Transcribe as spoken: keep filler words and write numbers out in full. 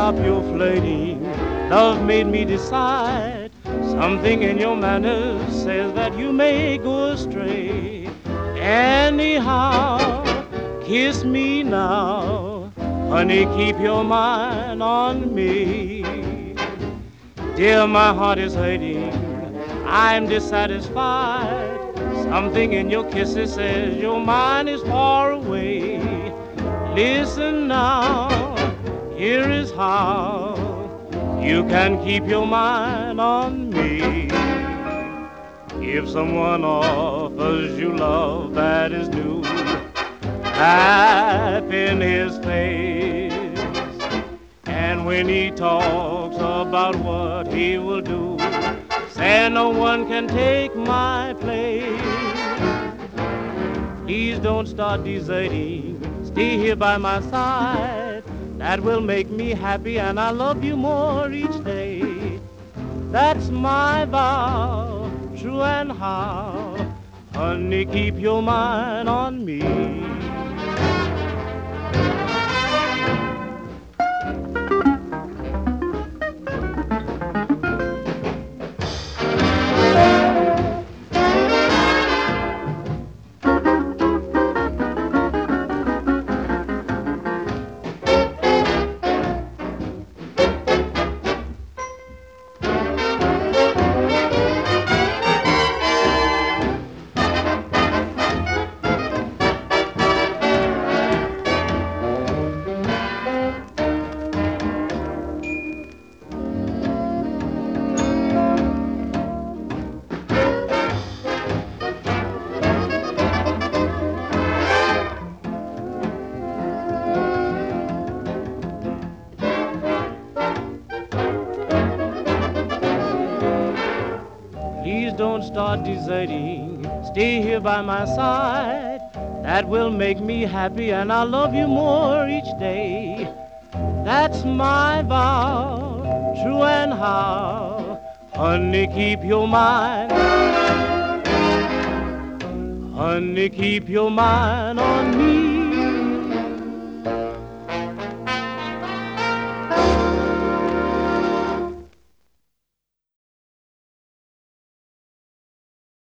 stop your flirting. Love made me decide. Something in your manners says that you may go astray. Anyhow, kiss me now. Honey, keep your mind on me. Dear, my heart is hurting. I'm dissatisfied. Something in your kisses says your mind is far away. Listen now, here is how you can keep your mind on me. If someone offers you love that is new, laugh in his face. And when he talks about what he will do, say no one can take my place. Please don't start deserting. Stay here by my side. That will make me happy and I love you more each day. That's my vow, true and how. Honey, keep your mind on me. Please don't start deserting. Stay here by my side. That will make me happy and I'll love you more each day. That's my vow, true and how. Honey, keep your mind. Honey, keep your mind on me.